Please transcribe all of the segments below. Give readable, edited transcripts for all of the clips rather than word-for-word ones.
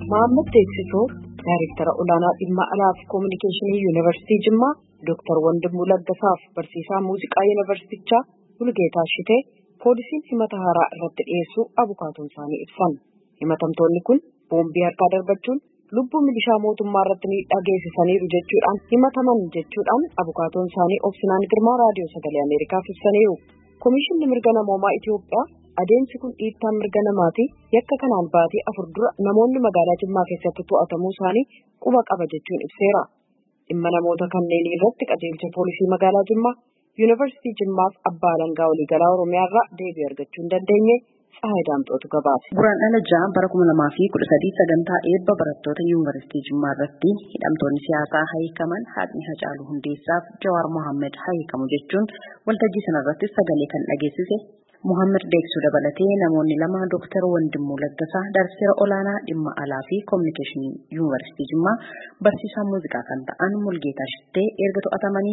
Mohammad Teeksisoo Daayireektara Olaanaa Dhimma Alaa fi Koominikeeshinii Yuunivarsiitii Jimmaa, Dooktar Wandimuu Laggasaaf Barsiisaa Muuziqaa Yuunivarsiitichaa Mulugeetaa Shitee poolisiin himata haaraa irratti dhiyeessuu abukaatoon isaanii ibsan. Himatamtoonni kun boombii harkaa darbachuun lubbuu milishaa mootummaa irratti miidhaa geessisaniiru jechuudhaan himataman jechuudhaan abukaatoon isaanii Obsinaan Girmaa Raadiyoo Sagalee Ameerikaaf ibsaniiru. Komishinni mirga namoomaa Itoophiyaa adeemsi kun dhiittaa mirga namaati yakka kanaan baatee 4 dura namoonni magaalaa Jimmaa keessatti to'atamuu isaanii quba qaba jechuun ibseera. Dhimma namoota kanneen irratti qajeelcha poolisii magaalaa Jimmaa, Yuunivarsiitii Jimmaaf abbaa alangaa waliigalaa Oromiyaa irraa deebii argachuu hin dandeenye Tsahaay Daamxootu gabaase. Guraandhala 6 bara 2013 sagantaa eebba barattoota Yuunivarsiitii Jimmaa irratti hidhamtoonni siyaasaa hiikaman Haadni Hacaaluu Hundeessaaf Jawaar Mohaammed hiikamu jechuun waltajjii sanarratti sagalee kan dhageessise. Mohaammed Deeksuu dabalatee namoonni 2 Dooktar Wandimuu Laggasaa Daayireektara Olaanaa Dhimma Alaa fi Koominikeeshinii Yuunivarsiitii Jimmaa barsiisaa muuziqaa kan ta'an Mulugeetaa Shitee erga to'atamanii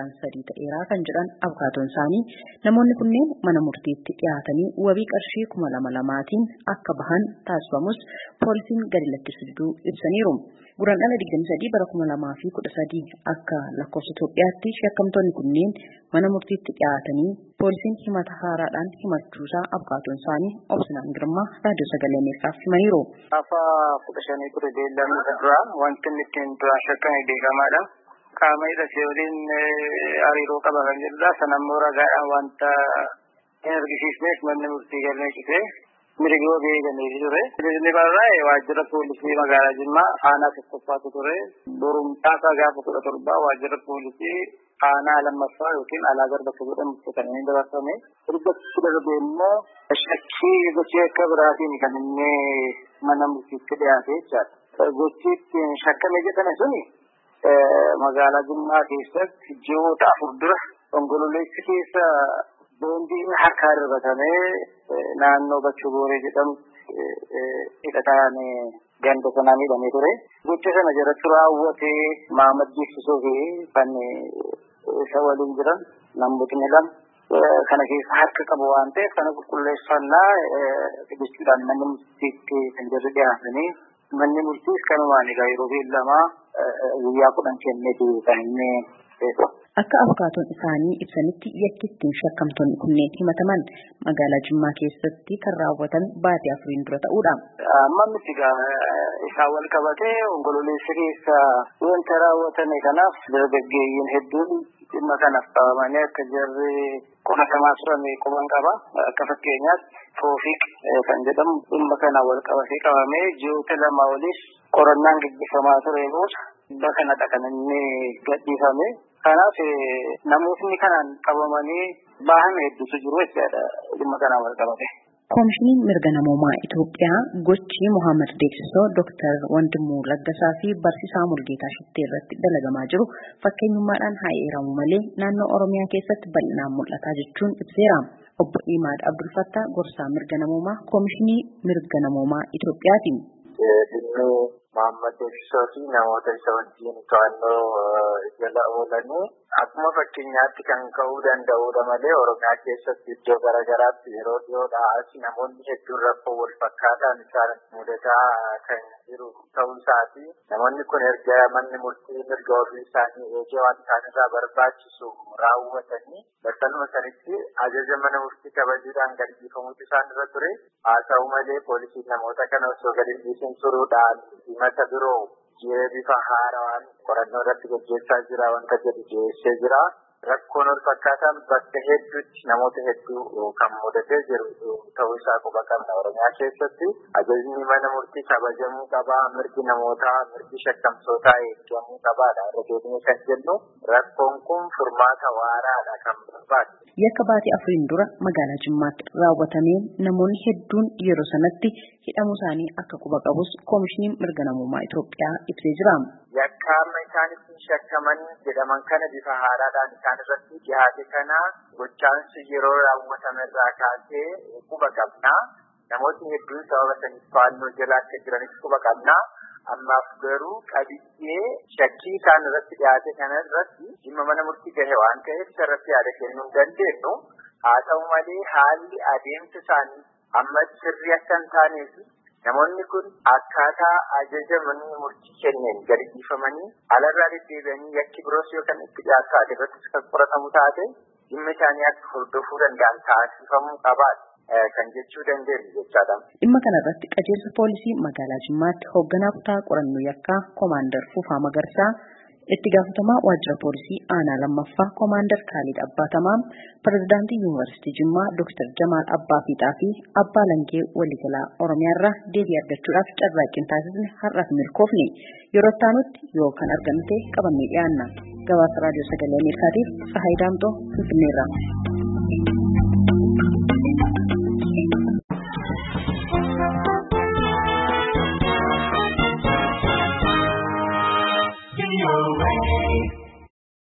7 ta'eera kan jedhan abukaatoon isaanii namoonni kunneen mana murtiitti dhiyaatanii wabii qarshii 2,200tiin akka bahan taasifamus poolisiin gadi lakkisuu ibsaniiru. Guraandhala 23 bara 2013 akka lakkoofsa Itoophiyaatti shakkamtoonni kunneen mana murtiitti dhiyaatanii poolisiin himata haaraadhaan himachuusaa abukaatoon isaanii Obsinaan Girmaa Raadiyoo Sagalee Ameerikaaf himaniiru. Afaa 15 ture beellamni irraa wanti inni ittiin duraan shakkame beekamaadha. Qaama hidhatee waliin hariiroo qaba kan jedhudha. Sanammoo ragaadhaan wanta hin argisiisneef manni murtii galmee citee mirgoo beekamee ture. Inni barraa waajjira poolisii magaalaa Jimmaa aanaa tokkoffaatu ture. Borumtaasaa gaafa 17 waajjira poolisii aanaa lammaffaa yookiin alaa garba jedhamutti kan inni dabarfame. Erga darbee immoo shakkii gochii akka biraatiin kan inni mana murtiitti dhiyaate jechaadha. Gochii ittiin shakkame jedhame suni magaalaa Jimmaa keessatti ji'oota 4 dura onkololeessa keessa boombiin harkaa darbatamee naannoo Bachuu Booree jedhamu hidhataan ganda sanaa miidhamee ture. Gocha sana jalatti raawwatee Mohaammed Deeksisoo fi kan isa waliin jiran namootni 2 kana keessa harka qabu waan ta'eef kana qulqulleeffannaa jechuudhaan manni murtiitti kan jirru dhiyaatanii manni murtiis kanumaan egaa yeroo beellamaa guyyaa 10 kenneetu kan inni beeku. Akka abukaatoon isaanii ibsanitti yakki ittiin shakkamtoonni kunneen himataman magaalaa Jimmaa keessatti kan raawwatan baatii 4 dura ta'uudha. Amma miti isaan wal qabatee onkololeessa keessa wanta raawwatame kanaaf dargaggeeyyiin hedduun dhimma kanaaf qabamanii akka jarri qoratamaa turan quban qaba. Akka fakkeenyaatti Toofiq kan jedhamu dhimma kana wal qabatee qabamee ji'oota 2 oliif qorannaan gaggeeffamaa ture booda bakka kana kan inni gadhiifame. Kanaaf namootni kanaan qabamanii bahan hedduutu jiru jechaadha dhimma kanaan wal qabate. Koomishiniin mirga namoomaa Itoophiyaa gochii Mohaammed Deeksisoo Dooktar Wandimuu Laggasaa fi barsiisaa Mulugeetaa Shitee irratti dalagamaa jiru fakkeenyummaadhaan haa eeramu malee naannoo Oromiyaa keessatti bal'inaan mul'ata jechuun ibseera. Obbo Imaad Abdul Fattah gorsaa mirga namoomaa Koomishinii mirga namoomaa Itoophiyaati. Mohaammed Deeksisoo fi namoota isa wajjin to'annoo jala oolanii akkuma fakkeenyaatti kan ka'uu danda'udha malee Oromiyaa keessatti iddoo garaagaraatti yeroo dhiyoodhaas namoonni hedduun rakkoo wal fakkaataan isaan mudataa kan jiru ta'uu isaati. Namoonni kun erga manni murtii mirga ofii isaanii eegee waan isaanirraa barbaachisu raawwatanii bakkanuma sanitti ajaja mana murtii kabajuudhaan gadhiifamuutu isaanirra ture. Haa ta'u malee poolisiin namoota kana osoo gadi dhiisin turuudhaan himata biroo bifa haaraan qorannoo irratti gaggeessaa jira wanta jedhu dhiyeessee jira. Rakkoon wal fakkaataan bakka hedduutti namoota hedduu kan mudatee jiru ta'uu isaa quba qabna. Oromiyaa keessatti ajajni mana murtii kabajamuu qabaa, mirgi namootaa, mirgi shakkamtootaa eegamuu qabaadha. Irra deebinee kan jennu rakkoon kun furmaata waaraadha kan barbaadu. Yakka baatii 4 dura magaalaa Jimmaatti raawwatameen namoonni hedduun yeroo sanatti hidhamuu isaanii akka quba qabus Koomishiniin mirga namoomaa Itoophiyaa ibsee jira. Yakkaama isaanitti shakkaman jedhaman kana bifa haaraadhaan isaan irratti dhiyaate kana gochaansi yeroo raawwatame irraa kaasee quba qabna. Namoonni hedduun sababa saniif to'annoo jala akka jiranis quba qabna. Ammaaf garuu qabiyyee shakkii isaan irratti dhiyaate kana irratti dhimma mana murtii gahe waan ta'eef irratti yaada kennuu hin dandeenyu. Haa ta'u malee haalli adeemsa isaanii amma sirrii akka hin taaneef Namoonni kun akkaataa ajaja manni murtii kenneen gadi dhiifamanii alarraa deddeebi'anii yakki biroos yookaan itti dhiyaatu irrattis kan qoratamu taate dhimma isaanii akka hordofuu danda'an taasifamuu qabaadha. Kan jechuu dandeenyu jechaadha. Dhimma kanarratti qajeelcha poolisii magaalaa Jimmaatti hoogganaa kutaa qorannoo yakkaa Koomaandar Fufaa Magarsaa, itti gaafatamaa waajjira poolisii aanaa lammaffaa Koomaandar Kaalid Abbaatamaa, pirezidaantii yuunivarsiitii Jimmaa Dr. Jamaal Abbaa Fiixaa fi Abbaa Langee waliigalaa Oromiyaarraa deebii argachuudhaaf carraaqqiin taasisne har'aaf milkoofne. Yeroo itti yoo kan argamte qabannee dhiyaanna. Gabaasa raadiyoo sagalee Ameerikaatiif Tsahaay Daamxoo Finfinneerraa. Away.